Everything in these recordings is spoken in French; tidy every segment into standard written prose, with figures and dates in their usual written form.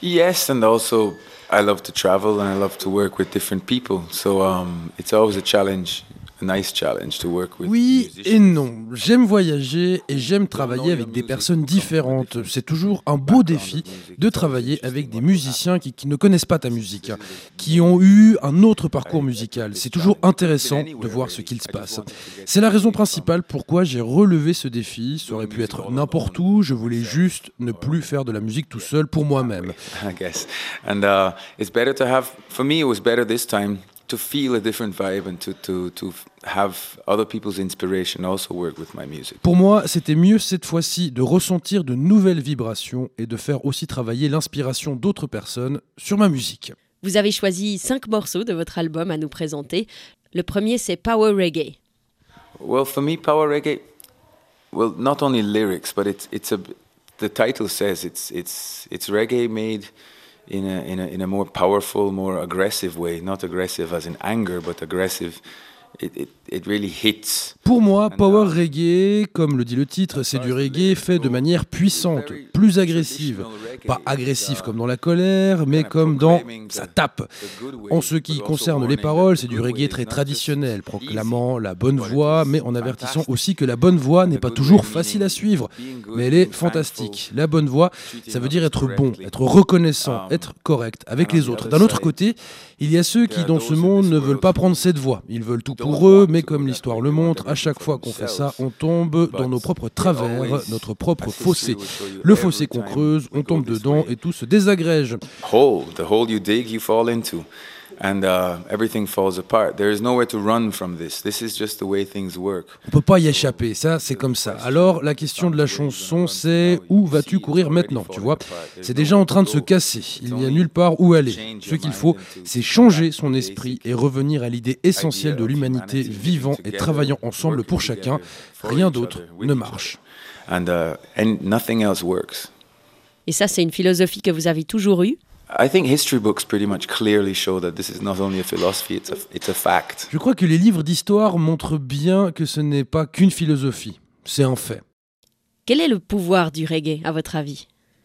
Yes, and also I love to travel and I love to work with different people. So it's always a challenge, a nice challenge to work with Oui et musicians. non. J'aime voyager et j'aime travailler avec des personnes différentes. C'est toujours un beau défi de travailler avec des musiciens qui ne connaissent pas ta musique, qui ont eu un autre parcours musical. C'est toujours intéressant de voir ce qu'il se passe. C'est la raison principale pourquoi j'ai relevé ce défi. Ça aurait pu être n'importe où, je voulais juste ne plus faire de la musique tout seul pour moi-même. I guess. And it's better to have, for me, it was better this time to feel a different vibe and to have other people's inspiration also work with my music. Pour moi, c'était mieux cette fois-ci de ressentir de nouvelles vibrations et de faire aussi travailler l'inspiration d'autres personnes sur ma musique. Vous avez choisi 5 morceaux de votre album à nous présenter. Le premier, c'est Power Reggae. Well, for me, power reggae, well, not only lyrics, but the title says it's reggae made in a more powerful, more aggressive way. Not aggressive as in anger, but aggressive. It really hits. Pour moi, Power Reggae, comme le dit le titre, c'est du reggae fait de manière puissante, plus agressive. Pas agressif comme dans la colère, mais comme dans ça tape. En ce qui concerne les paroles, c'est du reggae très traditionnel, proclamant la bonne voie, mais en avertissant aussi que la bonne voie n'est pas toujours facile à suivre, mais elle est fantastique. La bonne voie, ça veut dire être bon, être reconnaissant, être correct avec les autres. D'un autre côté, il y a ceux qui, dans ce monde, ne veulent pas prendre cette voie. Ils veulent tout pour eux, mais comme l'histoire le montre, à chaque fois qu'on fait ça, on tombe dans nos propres travers, notre propre fossé. Le fossé qu'on creuse, on tombe dedans et tout se désagrège. The hole you dig, you fall into. And everything falls apart. There is nowhere to run from this. This is just the way things work. On peut pas y échapper, ça c'est comme ça. Alors la question de la chanson c'est où vas-tu courir maintenant, tu vois? C'est déjà en train de se casser, il n'y a nulle part où aller. Ce qu'il faut, c'est changer son esprit et revenir à l'idée essentielle de l'humanité vivant et travaillant ensemble pour chacun. Rien d'autre ne marche. And nothing else works. Et ça, c'est une philosophie que vous avez toujours eue? I think history books pretty much clearly show that this is not only a philosophy, it's a fact. Je crois que les livres d'histoire montrent bien que ce n'est pas qu'une philosophie, c'est un fait. Quel est le pouvoir du reggae, à votre avis?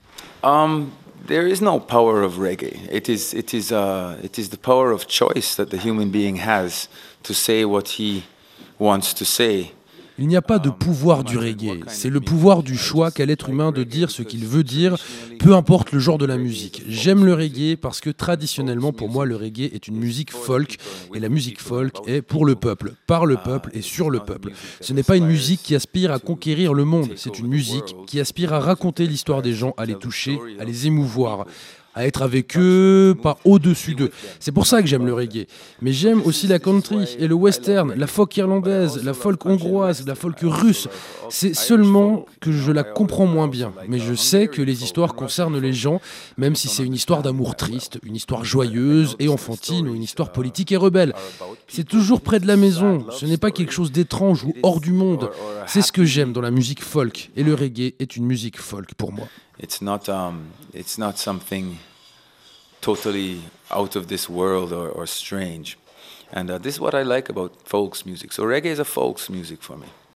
There is no power of reggae. It is the power of choice that the human being has to say what he wants to say. Il n'y a pas de pouvoir du reggae, c'est le pouvoir du choix qu'a l'être humain de dire ce qu'il veut dire, peu importe le genre de la musique. J'aime le reggae parce que traditionnellement pour moi le reggae est une musique folk et la musique folk est pour le peuple, par le peuple et sur le peuple. Ce n'est pas une musique qui aspire à conquérir le monde, c'est une musique qui aspire à raconter l'histoire des gens, à les toucher, à les émouvoir, à être avec eux, pas au-dessus d'eux. C'est pour ça que j'aime le reggae. Mais j'aime aussi la country et le western, la folk irlandaise, la folk hongroise, la folk russe. C'est seulement que je la comprends moins bien. Mais je sais que les histoires concernent les gens, même si c'est une histoire d'amour triste, une histoire joyeuse et enfantine ou une histoire politique et rebelle. C'est toujours près de la maison. Ce n'est pas quelque chose d'étrange ou hors du monde. C'est ce que j'aime dans la musique folk. Et le reggae est une musique folk pour moi. It's not something totally out of this world or strange. And this is what I like about folks music. So reggae is a folks music for me.